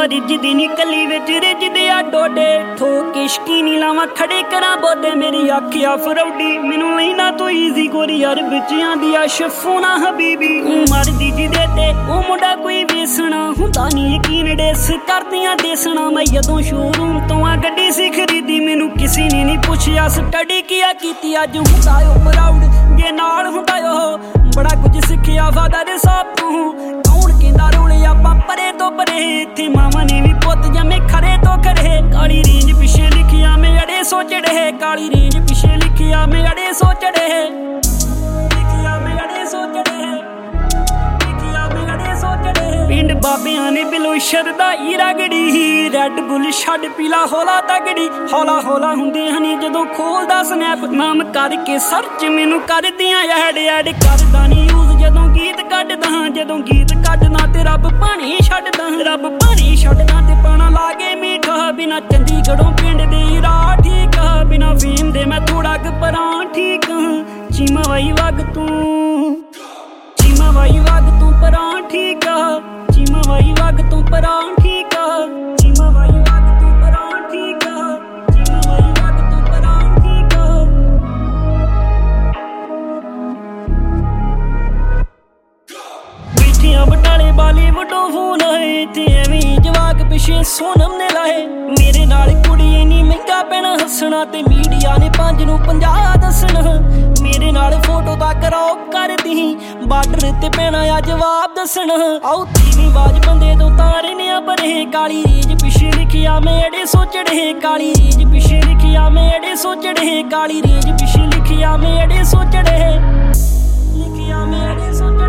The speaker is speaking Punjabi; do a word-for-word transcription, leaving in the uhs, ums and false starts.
ਰਿਜਦੀ ਨੀ ਕੱਲੀ ਵਿੱਚ ਰਿਜਦੇ ਆ ਡੋਡੇ ਠੋਕ ਇਸ਼ਕੀ ਨੀ ਲਾਵਾਂ ਖੜੇ ਕਰਾਂ ਬੋਦੇ ਮੇਰੀ ਆਖਿਆ ਫਰੌਡੀ ਮੈਨੂੰ ਲੈਣਾ ਤੂੰ ਈਜ਼ੀ ਗੋਰੀ ਯਾਰ ਵਿੱਚ ਆਂਦੀ ਆ ਸ਼ਫੂਨਾ ਹਬੀਬੀ ਮਰਦੀ ਜਿਹਦੇ ਤੇ ਉਹ ਮੁੰਡਾ ਕੋਈ ਵੇਸਣਾ ਹੁੰਦਾ ਨੀ ਯਕੀਨ ਡੇਸ ਕਰਦੀਆਂ ਦੇਸਣਾ ਮੈਂ ਜਦੋਂ ਸ਼ੋਰੂਮ ਤੋਂ ਆ ਗੱਡੀ ਸੀ ਖਰੀਦੀ ਮੈਨੂੰ ਕਿਸੇ ਨੇ ਨਹੀਂ ਪੁੱਛਿਆ ਸਟੱਡੀ ਕੀਆ ਕੀਤੀ ਅੱਜ ਹੁੰਦਾ ਓ ਪ੍ਰਾਊਡ ਜੇ ਨਾਲ ਹੁੰਦਾ ਉਹ ਬੜਾ ਕੁਝ ਸਿੱਖਿਆ ਫਾਦਰ ਸਾਹਿਬ ਤੋਂ ਕੌਣ ਕਹਿੰਦਾ ਰੋਲੇ ਆਪਾਂ ਪਰੇ ਤੋਂ ਪਰੇ ਇੱਥੇ ਮਾਵਾਂ ਨੇ ਵੀ ਪੁੱਤ ਜੰਮੇ ਖਰੇ ਤੋਂ ਖਰੇ ਕਾਲੀ ਰੇਂਜ ਪਿੱਛੇ ਲਿਖਿਆ ਮੈਂ ਅੜੇ ਸੋਚੜੇ ਕਾਲੀ ਰੇਂਜ ਪਿੱਛੇ ਲਿਖਿਆ ਮੈਂ ਅੜੇ ਸੋਚੜੇ ਲਿਖਿਆ ਮੈਂ ਅੜੇ ਸੋਚੜੇ ਲਿਖਿਆ ਮੈਂ ਅੜੇ ਸੋਚੜੇ ਪਿੰਡ ਬਾਬਿਆਂ ਨੇ ਬਿਲੋ ਸ਼ਰਦਾ ਈ ਰਗੜੀ ਰੈਡ ਬੁੱਲ ਛੱਡ ਪੀਲਾ ਹੌਲਾ ਤਗੜੀ ਹੌਲਾ ਹੌਲਾ ਹੁੰਦੇ ਹਨੀ ਜਦੋਂ ਖੋਲਦਾ ਸਨੈਪ ਨਾਮ ਕਰਕੇ ਸਰਚ ਮੈਨੂੰ ਕਰਦੀਆਂ ਐਡ ਐਡ ਕਰਦਾ ਨੀ ਯੂਜ਼ ਜਦੋਂ ਗੀਤ ਕੱਢਦਾ ਜਦੋਂ ਗੀਤ ਕੱਢਦਾ ਤੇ ਰੱਬ ਪਾਣੀ ਛੱਡਦਾ ਰੱਬ ਪਾਣੀ ਛੱਡਦਾ ਤੇ ਪਾਣਾ ਲਾਗੇ ਮੀਠਾ ਬਿਨਾ ਚੰਡੀਗੜ੍ਹੋਂ ਪਿੰਡ ਦੇ ਰਾਹ ਠੀਕ ਆ ਬਿਨਾ ਫੇਮ ਦੇ ਮੈਂ ਥੋੜਾ ਕੁ ਪਰਾਂ ਠੀਕ ਆ ਚੀਮਾ ਵਾਈ ਵਗ ਤੂੰ ਚੀਮਾ ਵਾਈ ਵਗ ਤੂੰ ਪਰਾਂ ਠੀਕ ਆ ਚੀਮਾ ਵਾਈ ਵਗ ਤੂੰ ਪਰਾਂ ਠੀਕ ਆ ਚੀਮਾ ਵਾਈ ਵਗ ਤੂੰ ਪਰਾਂ ਠੀਕ ਆ ਚੀਮਾ ਵਾਈ ਵਗ ਤੂੰ ਪਰਾਂ ਠੀਕ ਆ ਬੈਠੀਆਂ ਬਟਾਲੇ ਬਾਲੀਵੁੱਡੋਂ ਫੋਨ ਆਏ ਤੇ ਐਵੇਂ ਜਵਾਕ ਪਿੱਛੇ ਸੋਨਮ ਨੇ ਲਾਏ ਮੇਰੇ ਨਾਲ ਕੁੜੀ ਇੰਨੀ ਮਹਿੰਗਾ ਪੈਣਾ ਹੱਸਣਾ ਤੇ ਮੀਡੀਆ ਨੇ ਪੰਜ ਨੂੰ ਪੰਜਾਹ ਦੱਸਣਾ ਮੇਰੇ ਨਾਲ ਫੋਟੋ ਦਾ ਕਰਾਓ ਕਰਦੀ ਬਾਰਡਰ ਤੇ ਪੈਣਾ ਆ ਜਵਾਬ ਦੱਸਣਾ ਆਉ ਤੀਵੀਂ ਆਵਾਜ਼ ਬੰਦੇ ਤੋਂ ਤਾਰੇ ਨੇ ਪਰੇ ਕਾਲੀ ਰੇਂਜ ਪਿੱਛੇ ਲਿਖਿਆ ਮੈਂ ਅੜੇ ਸੋਚੜੇ ਕਾਲੀ ਰੇਂਜ ਪਿੱਛੇ ਲਿਖਿਆ ਮੈਂ ਅੜੇ ਸੋਚੜੇ ਕਾਲੀ ਰੇਂਜ ਪਿੱਛੇ ਲਿਖਿਆ ਮੈਂ ਅੜੇ ਸੋਚੜੇ ਲਿਖਿਆ ਮੈਂ ਅੜੇ ਸੋਚੜੇ